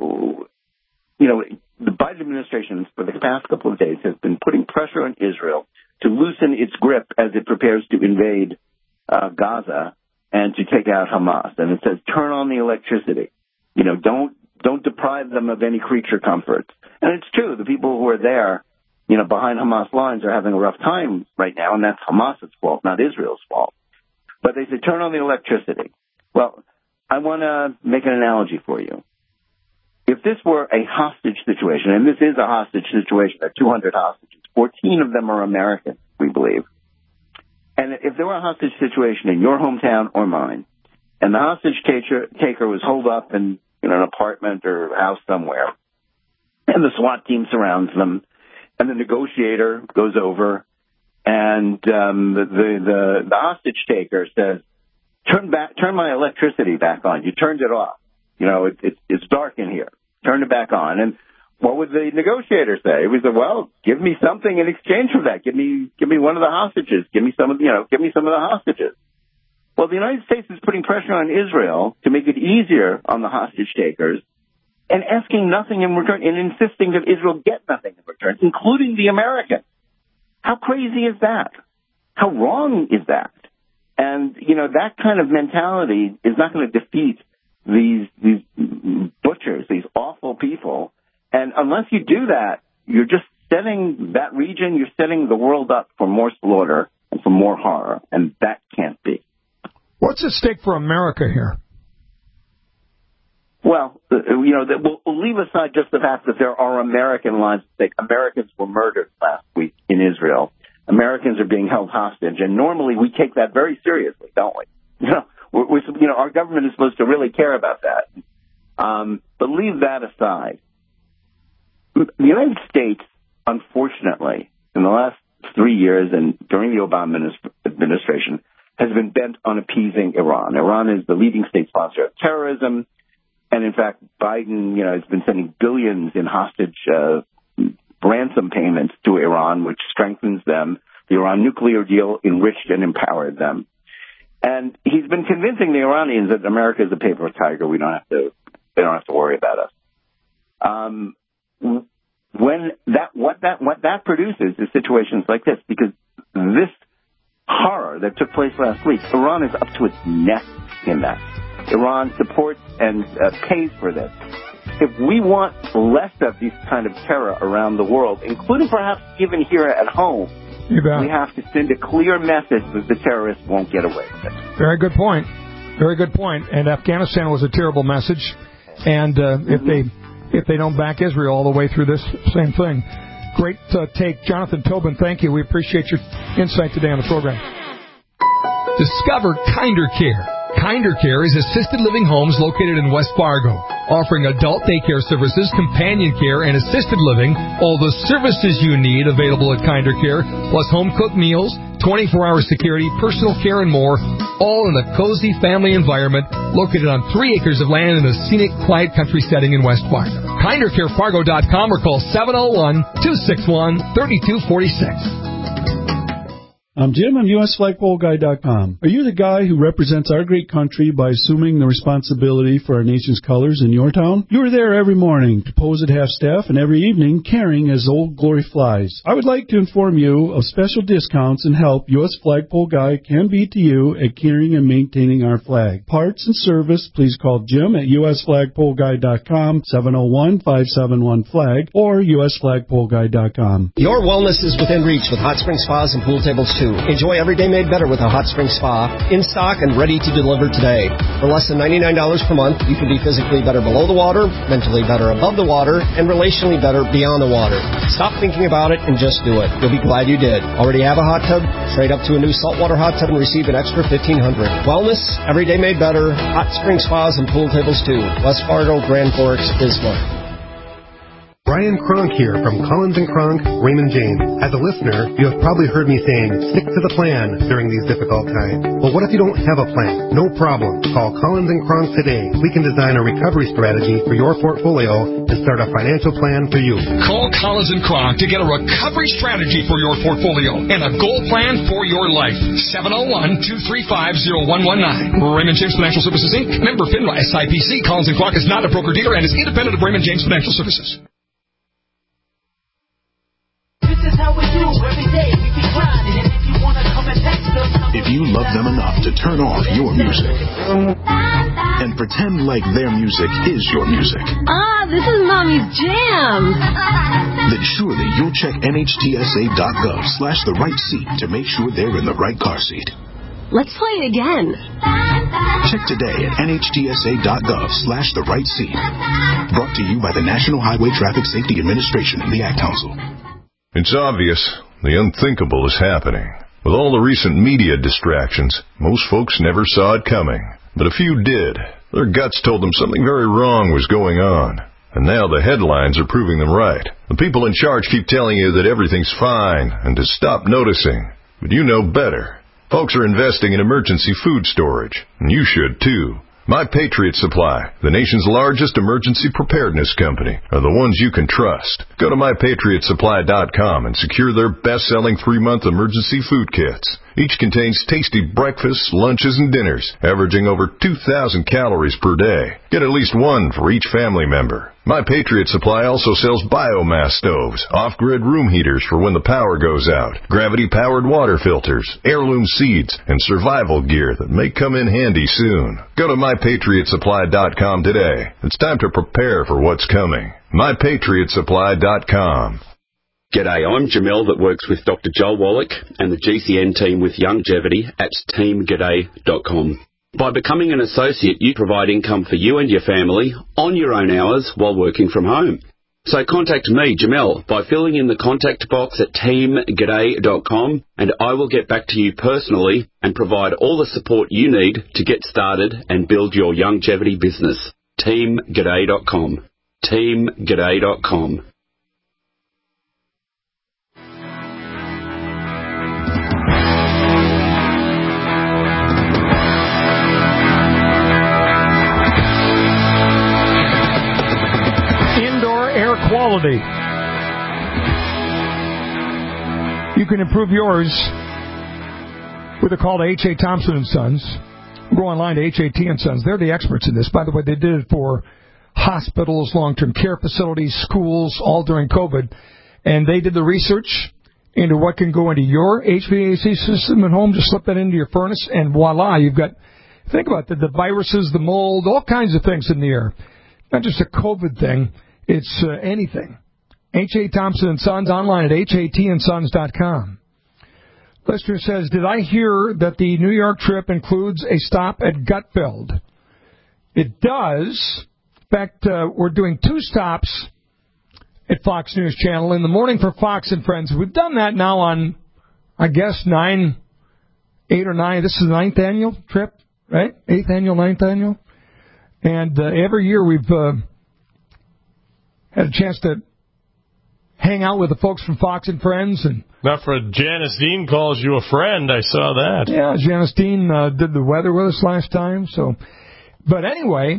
you know, the Biden administration for the past couple of days has been putting pressure on Israel to loosen its grip as it prepares to invade uh, Gaza and to take out Hamas. And it says, turn on the electricity. You know, don't don't deprive them of any creature comforts. And it's true, the people who are there, you know, behind Hamas lines are having a rough time right now, and that's Hamas's fault, not Israel's fault. But they say, turn on the electricity. Well, I want to make an analogy for you. If this were a hostage situation, and this is a hostage situation, there are two hundred hostages, fourteen of them are American, we believe. And if there were a hostage situation in your hometown or mine, and the hostage taker, taker was holed up in, in an apartment or house somewhere, and the SWAT team surrounds them, and the negotiator goes over, and um, the, the, the, the hostage taker says, turn back, turn my electricity back on. You turned it off. You know, it, it, it's dark in here. Turn it back on. And what would the negotiator say? He said, well, give me something in exchange for that. Give me, give me one of the hostages. Give me some of the, you know, give me some of the hostages. Well, the United States is putting pressure on Israel to make it easier on the hostage takers and asking nothing in return and insisting that Israel get nothing in return, including the Americans. How crazy is that? How wrong is that? And, you know, that kind of mentality is not going to defeat these these butchers, these awful people. And unless you do that, you're just setting that region, you're setting the world up for more slaughter and for more horror, and that can't be. What's at stake for America here? Well, you know, we'll, we'll leave aside just the fact that there are American lives at stake. Americans were murdered last week in Israel. Americans are being held hostage, and normally we take that very seriously, don't we? You know, we're, we're, you know, our government is supposed to really care about that. Um, but leave that aside. The United States, unfortunately, in the last three years and during the Obama administration, has been bent on appeasing Iran. Iran is the leading state sponsor of terrorism, and in fact, Biden, you know, has been sending billions in hostage uh, ransom payments to Iran, which strengthens them. The Iran nuclear deal enriched and empowered them. And he's been convincing the Iranians that America is a paper tiger. We don't have to, they don't have to worry about us. Um, when that, what that, what that produces is situations like this, because this horror that took place last week, Iran is up to its neck in that. Iran supports and uh, pays for this. If we want less of this kind of terror around the world, including perhaps even here at home, we have to send a clear message that the terrorists won't get away with it. Very good point. Very good point. And Afghanistan was a terrible message. And uh, mm-hmm. if they if they don't back Israel all the way through this, same thing. Great uh, take. Jonathan Tobin, thank you. We appreciate your insight today on the program. Discover Kinder Care. Kinder Care is assisted living homes located in West Fargo, offering adult daycare services, companion care, and assisted living. All the services you need available at Kinder Care, plus home-cooked meals, twenty-four hour security, personal care, and more, all in a cozy family environment located on three acres of land in a scenic, quiet country setting in West Fargo. kinder care fargo dot com or call seven oh one, two six one, three two four six. I'm Jim on U S flagpole guy dot com. Are you the guy who represents our great country by assuming the responsibility for our nation's colors in your town? You are there every morning to pose at half-staff and every evening carrying as Old Glory flies. I would like to inform you of special discounts and help U S Flagpole Guy can be to you at carrying and maintaining our flag. Parts and service, please call Jim at U S flagpole guy dot com, seven oh one, five seven one, flag, or U S flagpole guy dot com. Your wellness is within reach with Hot Spring Spas and Pool Tables too. Enjoy every day made better with a Hot Spring Spa, in stock and ready to deliver today. For less than ninety-nine dollars per month, you can be physically better below the water, mentally better above the water, and relationally better beyond the water. Stop thinking about it and just do it. You'll be glad you did. Already have a hot tub? Trade up to a new saltwater hot tub and receive an extra fifteen hundred dollars. Wellness, every day made better, Hot Spring Spas and Pool Tables too. West Fargo, Grand Forks, Bismarck. Brian Kronk here from Collins and Kronk, Raymond James. As a listener, you have probably heard me saying, stick to the plan during these difficult times. But what if you don't have a plan? No problem. Call Collins and Kronk today. We can design a recovery strategy for your portfolio and start a financial plan for you. Call Collins and Kronk to get a recovery strategy for your portfolio and a goal plan for your life. seven oh one, two three five, oh one one nine. Raymond James Financial Services, Incorporated. Member FINRA S I P C. Collins and Kronk is not a broker-dealer and is independent of Raymond James Financial Services. This is how we do every day. We be grinding, and if you wanna come and text us, if you love them enough to turn off your music and pretend like their music is your music, ah, this is Mommy's jam, then surely you'll check N H T S A dot gov slash the right seat to make sure they're in the right car seat. Let's play it again. Check today at N H T S A dot gov slash the right seat. Brought to you by the National Highway Traffic Safety Administration and the Ad Council. It's obvious the unthinkable is happening. With all the recent media distractions, most folks never saw it coming. But a few did. Their guts told them something very wrong was going on. And now the headlines are proving them right. The people in charge keep telling you that everything's fine and to stop noticing. But you know better. Folks are investing in emergency food storage, and you should too. My Patriot Supply, the nation's largest emergency preparedness company, are the ones you can trust. Go to my patriot supply dot com and secure their best-selling three-month emergency food kits. Each contains tasty breakfasts, lunches, and dinners, averaging over two thousand calories per day. Get at least one for each family member. My Patriot Supply also sells biomass stoves, off-grid room heaters for when the power goes out, gravity-powered water filters, heirloom seeds, and survival gear that may come in handy soon. Go to my patriot supply dot com today. It's time to prepare for what's coming. my patriot supply dot com. G'day, I'm Jamel that works with Doctor Joel Wallach and the G C N team with Longevity at team g'day dot com. By becoming an associate, you provide income for you and your family on your own hours while working from home. So contact me, Jamel, by filling in the contact box at team g'day dot com, and I will get back to you personally and provide all the support you need to get started and build your longevity business. team g'day dot com. team g'day dot com. Quality. You can improve yours with a call to H A. Thompson and Sons. Go online to H A T and Sons. They're the experts in this. By the way, they did it for hospitals, long-term care facilities, schools, all during COVID. And they did the research into what can go into your H V A C system at home. Just slip that into your furnace, and voila, you've got, think about it, the viruses, the mold, all kinds of things in the air. Not just a COVID thing. It's uh, anything. H A. Thompson and Sons, online at H A T and sons dot com. Listener says, did I hear that the New York trip includes a stop at Gutfeld? It does. In fact, uh, we're doing two stops at Fox News Channel in the morning for Fox and Friends. We've done that now on, I guess, nine, eight or nine. This is the ninth annual trip, right? Eighth annual, ninth annual. And uh, every year we've... Uh, had a chance to hang out with the folks from Fox and Friends. And not for Janice Dean calls you a friend. I saw that. Yeah, Janice Dean uh, did the weather with us last time. So, but anyway,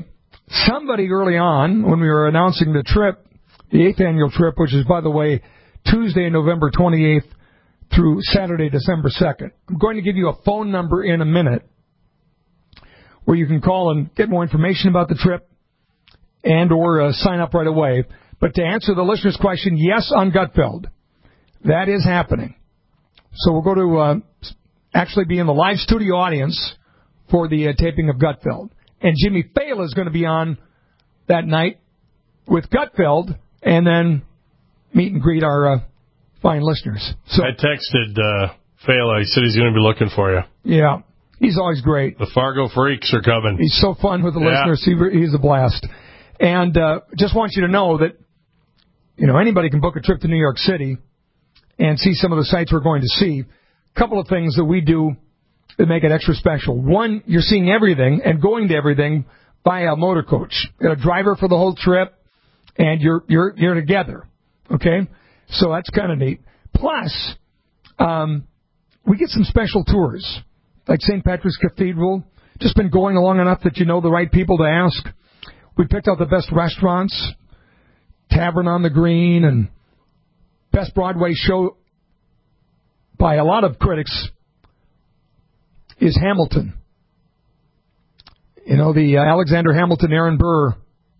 somebody early on, when we were announcing the trip, the eighth annual trip, which is, by the way, Tuesday, November twenty-eighth through Saturday, December second. I'm going to give you a phone number in a minute where you can call and get more information about the trip and or uh, sign up right away. But to answer the listener's question, yes, on Gutfeld. That is happening. So we'll go to uh, actually be in the live studio audience for the uh, taping of Gutfeld. And Jimmy Fallon is going to be on that night with Gutfeld and then meet and greet our uh, fine listeners. So I texted uh, Fallon. He said he's going to be looking for you. Yeah, he's always great. The Fargo Freaks are coming. He's so fun with the yeah. listeners. He, he's a blast. And uh, just want you to know that, you know, anybody can book a trip to New York City and see some of the sites we're going to see. A couple of things that we do that make it extra special. One, you're seeing everything and going to everything via a motor coach. You got a driver for the whole trip, and you're you're you're together. Okay, so that's kind of neat. Plus, um, we get some special tours, like Saint Patrick's Cathedral. Just been going along enough that you know the right people to ask. We picked out the best restaurants, Tavern on the Green, and best Broadway show by a lot of critics is Hamilton. You know, the uh, Alexander Hamilton, Aaron Burr,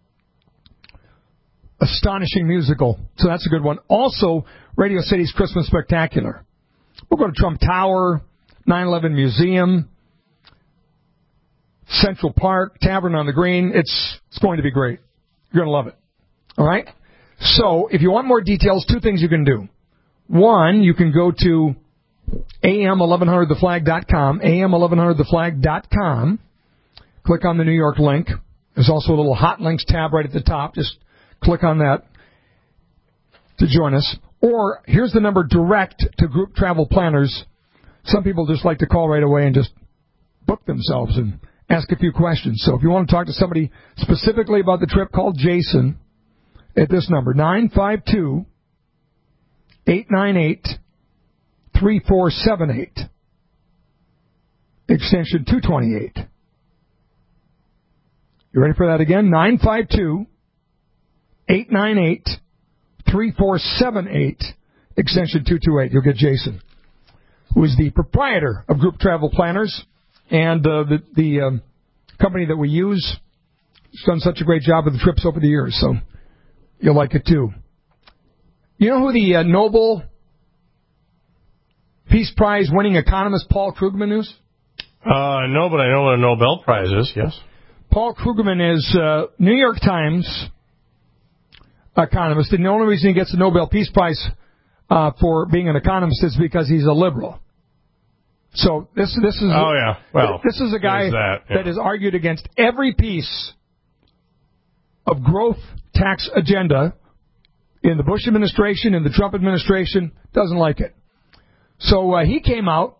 astonishing musical. So that's a good one. Also, Radio City's Christmas Spectacular. We'll go to Trump Tower, nine eleven Museum, Central Park, Tavern on the Green. It's it's going to be great. You're going to love it. All right? So, if you want more details, two things you can do. One, you can go to A M eleven hundred the flag dot com, A M eleven hundred the flag dot com. Click on the New York link. There's also a little hot links tab right at the top. Just click on that to join us. Or here's the number direct to group travel planners. Some people just like to call right away and just book themselves and ask a few questions. So if you want to talk to somebody specifically about the trip, call Jason at this number, nine five two, eight nine eight, three four seven eight, extension two twenty-eight. You ready for that again? nine five two, eight nine eight, three four seven eight, extension two twenty-eight. You'll get Jason, who is the proprietor of Group Travel Planners, and uh, the, the um, company that we use. Has done such a great job with the trips over the years, so you'll like it too. You know who the uh, Nobel Peace Prize winning economist Paul Krugman is? Uh, no, but I know what a Nobel Prize is, yes. Paul Krugman is uh, New York Times economist, and the only reason he gets the Nobel Peace Prize uh, for being an economist is because he's a liberal. So this this is oh yeah well this is a guy that, yeah. that has argued against every piece of growth tax agenda in the Bush administration, in the Trump administration. Doesn't like it. So uh, he came out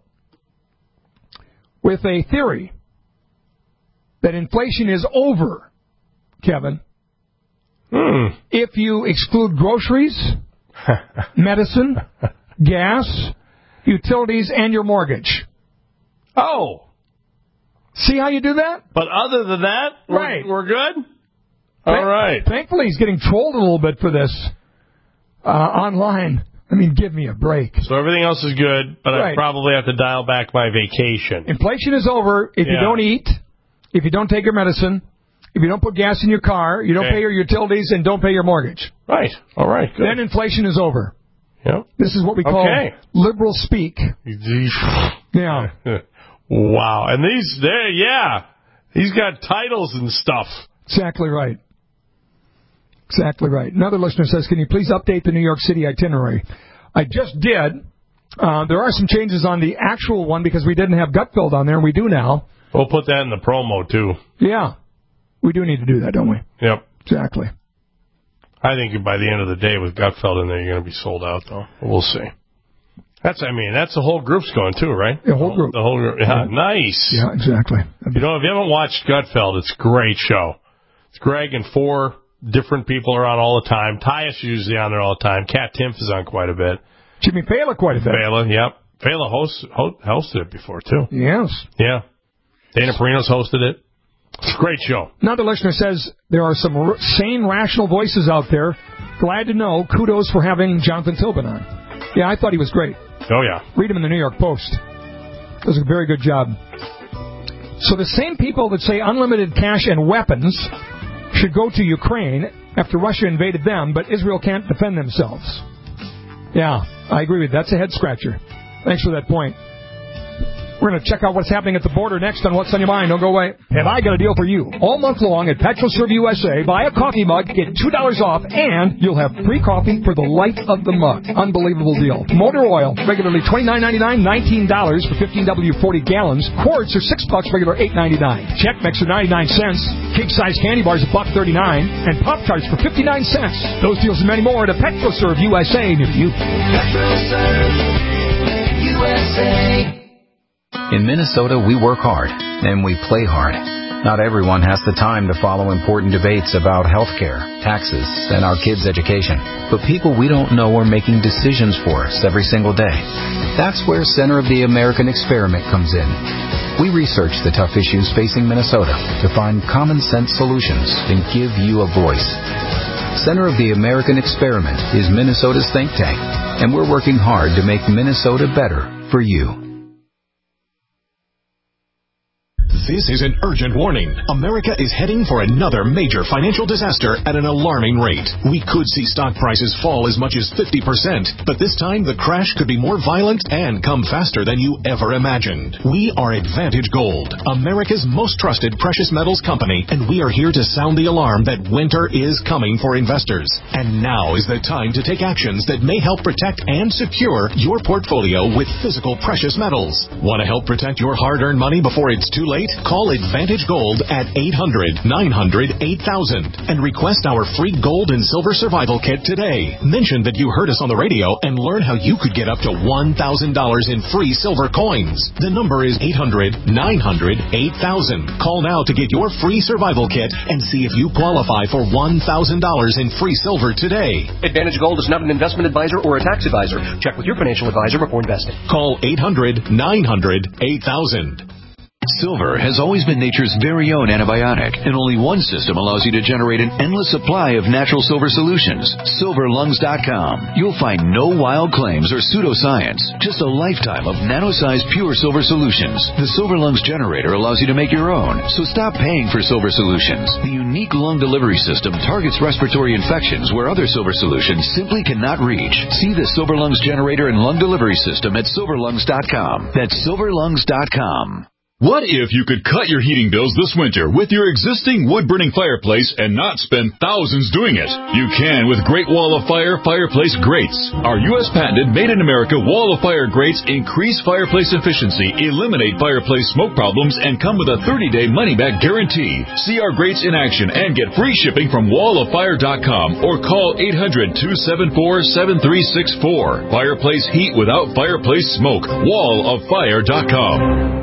with a theory that inflation is over, Kevin, hmm. if you exclude groceries, medicine, gas, utilities, and your mortgage. Oh. See how you do that? But other than that, we're, right. we're good? All Thank, right. Thankfully, he's getting trolled a little bit for this uh, online. I mean, give me a break. So everything else is good, but right. I probably have to dial back my vacation. Inflation is over if yeah. you don't eat, if you don't take your medicine, if you don't put gas in your car, you don't okay. pay your utilities, and don't pay your mortgage. Right. All right. Good. Then inflation is over. Yep. This is what we call okay. liberal speak. Yeah. Wow. And these, there, yeah. He's got titles and stuff. Exactly right. Exactly right. Another listener says, can you please update the New York City itinerary? I just did. Uh, there are some changes on the actual one because we didn't have Gutfeld on there, and we do now. We'll put that in the promo, too. Yeah. We do need to do that, don't we? Yep. Exactly. I think by the end of the day with Gutfeld in there, you're going to be sold out, though. We'll see. That's, I mean, that's the whole group's going, too, right? The whole group. The whole group. Yeah, nice. Yeah, exactly. You know, if you haven't watched Gutfeld, it's a great show. It's Greg and four different people are on all the time. Tyus is usually on there all the time. Kat Timpf is on quite a bit. Jimmy Fallon quite a bit. Fallon, yep. Fallon host, host, hosted it before, too. Yes. Yeah. Dana Perino's hosted it. It's a great show. Another listener says there are some r- sane, rational voices out there. Glad to know. Kudos for having Jonathan Tobin on. Yeah, I thought he was great. Oh, yeah. Read him in the New York Post. Does a very good job. So the same people that say unlimited cash and weapons should go to Ukraine after Russia invaded them, but Israel can't defend themselves. Yeah, I agree with you. That's a head-scratcher. Thanks for that point. We're going to check out what's happening at the border next on What's on Your Mind. Don't go away. Have I got a deal for you? All month long at PetroServe U S A, buy a coffee mug, get two dollars off, and you'll have free coffee for the life of the mug. Unbelievable deal. Motor oil, regularly twenty-nine ninety-nine, nineteen dollars for fifteen W forty gallons. Quarts are six bucks, regular eight ninety-nine. Check mix are ninety-nine cents. King-size candy bars a buck thirty-nine, and Pop-Tarts for fifty-nine cents. Those deals and many more at a PetroServe U S A near you. PetroServe U S A. In Minnesota, we work hard, and we play hard. Not everyone has the time to follow important debates about health care, taxes, and our kids' education. But people we don't know are making decisions for us every single day. That's where Center of the American Experiment comes in. We research the tough issues facing Minnesota to find common-sense solutions and give you a voice. Center of the American Experiment is Minnesota's think tank, and we're working hard to make Minnesota better for you. This is an urgent warning. America is heading for another major financial disaster at an alarming rate. We could see stock prices fall as much as fifty percent, but this time the crash could be more violent and come faster than you ever imagined. We are Advantage Gold, America's most trusted precious metals company, and we are here to sound the alarm that winter is coming for investors. And now is the time to take actions that may help protect and secure your portfolio with physical precious metals. Want to help protect your hard-earned money before it's too late? Call Advantage Gold at eight hundred, nine hundred, eight thousand and request our free gold and silver survival kit today. Mention that you heard us on the radio and learn how you could get up to one thousand dollars in free silver coins. The number is eight hundred, nine hundred, eight thousand. Call now to get your free survival kit and see if you qualify for one thousand dollars in free silver today. Advantage Gold is not an investment advisor or a tax advisor. Check with your financial advisor before investing. Call eight hundred, nine hundred, eight thousand. Silver has always been nature's very own antibiotic, and only one system allows you to generate an endless supply of natural silver solutions. silver lungs dot com. You'll find no wild claims or pseudoscience, just a lifetime of nano-sized pure silver solutions. The Silver Lungs generator allows you to make your own, so stop paying for silver solutions. The unique lung delivery system targets respiratory infections where other silver solutions simply cannot reach. See the Silver Lungs generator and lung delivery system at silver lungs dot com. That's silver lungs dot com. What if you could cut your heating bills this winter with your existing wood-burning fireplace and not spend thousands doing it? You can with Great Wall of Fire Fireplace Grates. Our U S patented made-in-America Wall of Fire grates increase fireplace efficiency, eliminate fireplace smoke problems, and come with a thirty-day money-back guarantee. See our grates in action and get free shipping from wall of fire dot com or call eight hundred, two seven four, seven three six four. Fireplace heat without fireplace smoke. wall of fire dot com.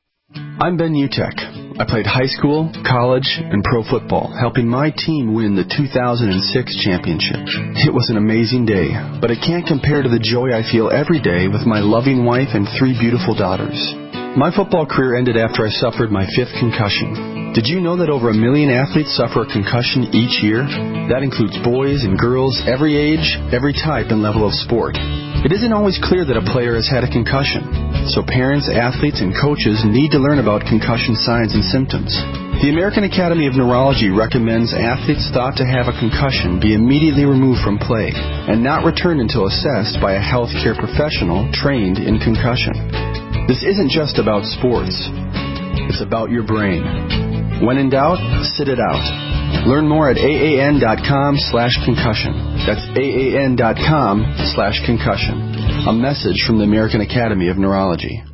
I'm Ben Utek. I played high school, college, and pro football, helping my team win the two thousand six championship. It was an amazing day, but it can't compare to the joy I feel every day with my loving wife and three beautiful daughters. My football career ended after I suffered my fifth concussion. Did you know that over a million athletes suffer a concussion each year? That includes boys and girls, every age, every type and level of sport. It isn't always clear that a player has had a concussion, so parents, athletes, and coaches need to learn about concussion signs and symptoms. The American Academy of Neurology recommends athletes thought to have a concussion be immediately removed from play and not returned until assessed by a healthcare professional trained in concussion. This isn't just about sports. It's about your brain. When in doubt, sit it out. Learn more at aan.com slash concussion. That's aan.com slash concussion. A message from the American Academy of Neurology.